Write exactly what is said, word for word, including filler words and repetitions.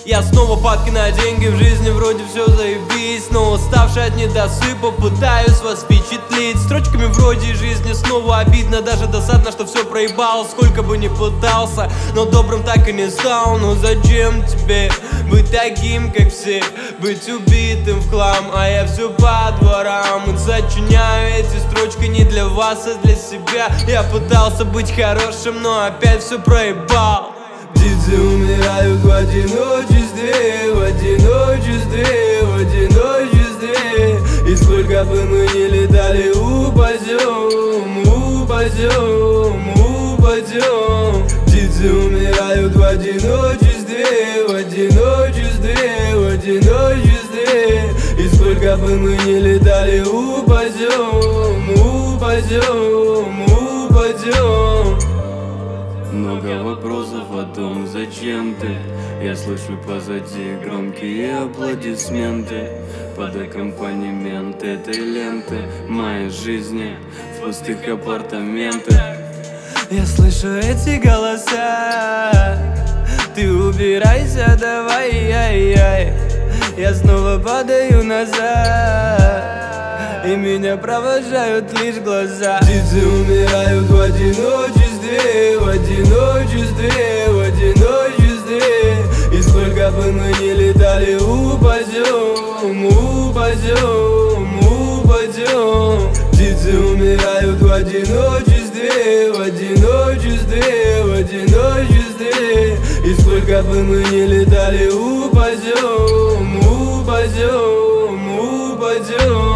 Я снова падки на деньги, в жизни вроде все заебись, но уставший от недосыпа пытаюсь вас впечатлить. Строчками вроде жизни снова обидно, даже досадно, что все проебал. Сколько бы ни пытался, но добрым так и не стал. Ну зачем тебе быть таким, как все, быть убитым в хлам, а я все по дворам. И сочиняю эти строчки не для вас, а для себя. Я пытался быть хорошим, но опять все проебал. Птицы умирают в одиночестве, в одиночестве, в одиночестве. И сколько бы мы ни летали, упадем, упадем, упадем. Птицы умирают в одиночестве, в одиночестве, в одиночестве. И сколько бы мы ни летали, упадем, упадем, упадем. Много вопросов о том, зачем ты. Я слышу позади громкие аплодисменты под аккомпанемент этой ленты моей жизни в пустых апартаментах. Я слышу эти голоса, ты убирайся, давай, яй-яй. Я снова падаю назад, и меня провожают лишь глаза. Птицы умирают в одиночестве, в одиночестве, в одиночестве. И сколько бы мы ни летали, упадем, упадем, упадем. Птицы умирают в одиночестве, в одиночестве, в одиночестве. И сколько бы мы ни летали, упадем, упадем, упадем.